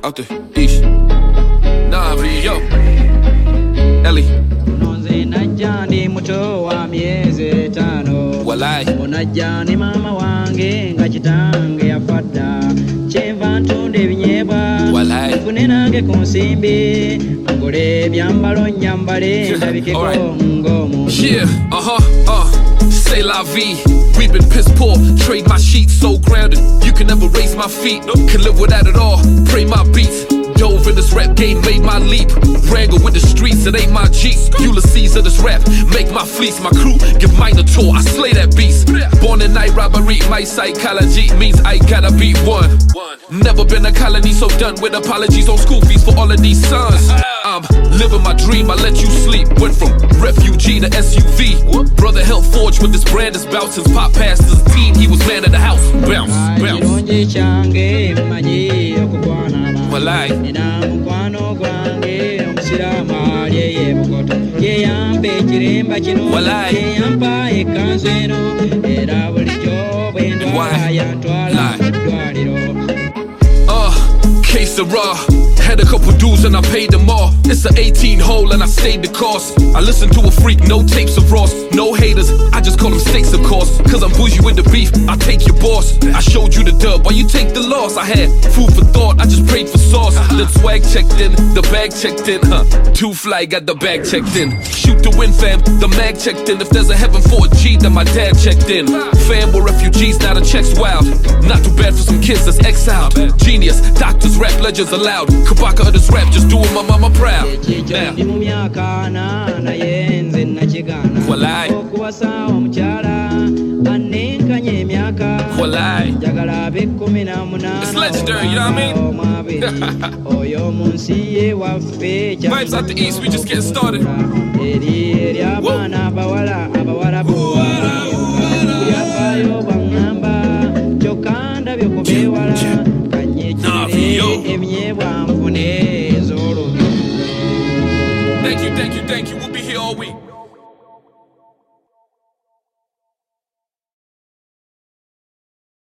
out the east. Nah, yo. Ellie. Najani muto wa miezi 5. Walai. Unajani mama wange ngachitange yafata. Cheva ntunde binyeba. Walai. Kunenange kunsimbi. Ngole byambalo nyambale ndabike ngomu. Yeah, say la vie. We've been piss poor, trade my sheets so grounded. You can never raise my feet, can live without it all. Pray my beats. Dove in this rap game, made my leap. Wrangle with the streets, it ain't my Jeeps. Ulysses of this rap, make my fleece. My crew, give mine a tour, I slay that beast. Born in night robbery, my psychology means I gotta be one. Never been a colony, so done with apologies on school fees for all of these sons. I'm living my dream, I let you sleep. Went from refugee to SUV. Brother held forged with this brand is bout since Pop passed his team, he was man of the house. Bounce, bounce. Walai. Case of raw. Had a couple dues and I paid them all. It's an 18 hole and I saved the cost. I listened to a freak, no tapes of Ross. No haters, I just call them steaks of course. Cause I'm bougie with the beef, I take your boss. I showed you the dub, why you take the loss? I had food for thought, I just prayed for sauce. Then swag checked in, the bag checked in. Too fly, got the bag checked in. Shoot to win fam, the mag checked in. If there's a heaven for a G, then my dad checked in. Fam, we're refugees, now the check's wild. Not too bad for some kids that's exiled. Genius, doctors, rap legends allowed. Kabaka of this rap, just doing my mama proud. Walai. Walai. It's legendary, you know what I mean? Vibes out the east, we just getting started. Thank you, we'll be here all week.